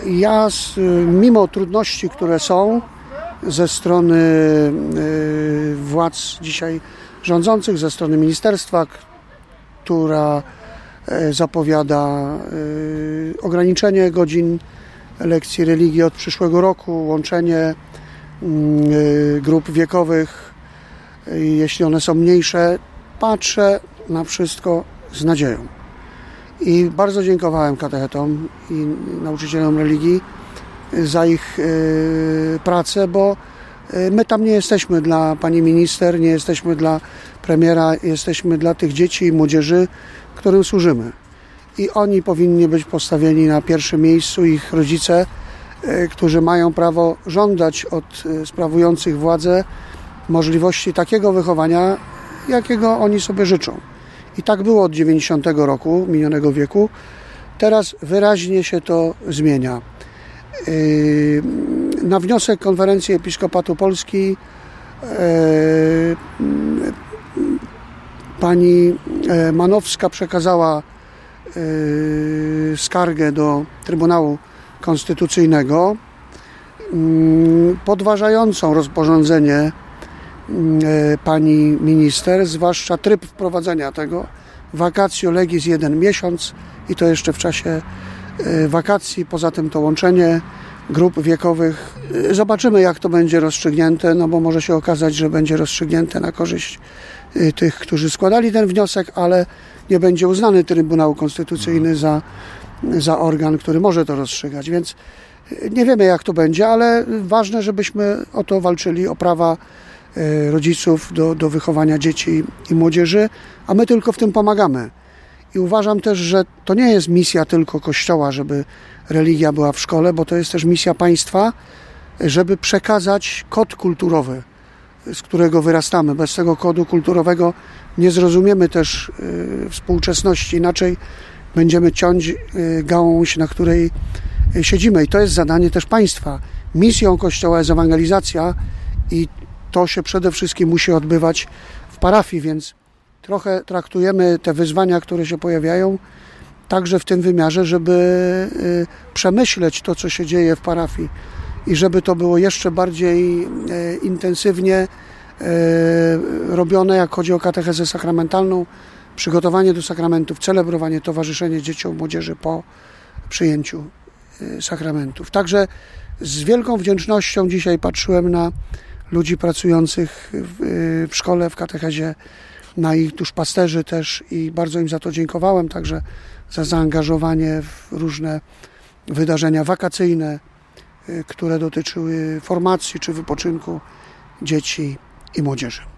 Ja mimo trudności, które są ze strony władz dzisiaj rządzących, ze strony ministerstwa, która zapowiada ograniczenie godzin lekcji religii od przyszłego roku, łączenie grup wiekowych, jeśli one są mniejsze, patrzę na wszystko z nadzieją. I bardzo dziękowałem katechetom i nauczycielom religii za ich pracę, bo my tam nie jesteśmy dla pani minister, nie jesteśmy dla premiera, jesteśmy dla tych dzieci i młodzieży, którym służymy. I oni powinni być postawieni na pierwszym miejscu, ich rodzice, którzy mają prawo żądać od sprawujących władzę możliwości takiego wychowania, jakiego oni sobie życzą. I tak było od 90 roku minionego wieku. Teraz wyraźnie się to zmienia. Na wniosek Konferencji Episkopatu Polski pani Manowska przekazała skargę do Trybunału Konstytucyjnego podważającą rozporządzenie pani minister, zwłaszcza tryb wprowadzenia tego vacatio legis 1 miesiąc i to jeszcze w czasie wakacji, poza tym to łączenie grup wiekowych. Zobaczymy, jak to będzie rozstrzygnięte, no bo może się okazać, że będzie rozstrzygnięte na korzyść tych, którzy składali ten wniosek, ale nie będzie uznany Trybunał Konstytucyjny za organ, który może to rozstrzygać, więc nie wiemy, jak to będzie, ale ważne, żebyśmy o to walczyli, o prawa rodziców do wychowania dzieci i młodzieży, a my tylko w tym pomagamy. I uważam też, że to nie jest misja tylko Kościoła, żeby religia była w szkole, bo to jest też misja państwa, żeby przekazać kod kulturowy, z którego wyrastamy. Bez tego kodu kulturowego nie zrozumiemy też współczesności, inaczej będziemy ciąć gałąź, na której siedzimy. I to jest zadanie też państwa. Misją Kościoła jest ewangelizacja i to się przede wszystkim musi odbywać w parafii, więc trochę traktujemy te wyzwania, które się pojawiają, także w tym wymiarze, żeby przemyśleć to, co się dzieje w parafii i żeby to było jeszcze bardziej intensywnie robione, jak chodzi o katechezę sakramentalną, przygotowanie do sakramentów, celebrowanie, towarzyszenie dzieciom, młodzieży po przyjęciu sakramentów. Także z wielką wdzięcznością dzisiaj patrzyłem na ludzi pracujących w szkole, w katechezie, na ich duszpasterzy też i bardzo im za to dziękowałem, także za zaangażowanie w różne wydarzenia wakacyjne, które dotyczyły formacji czy wypoczynku dzieci i młodzieży.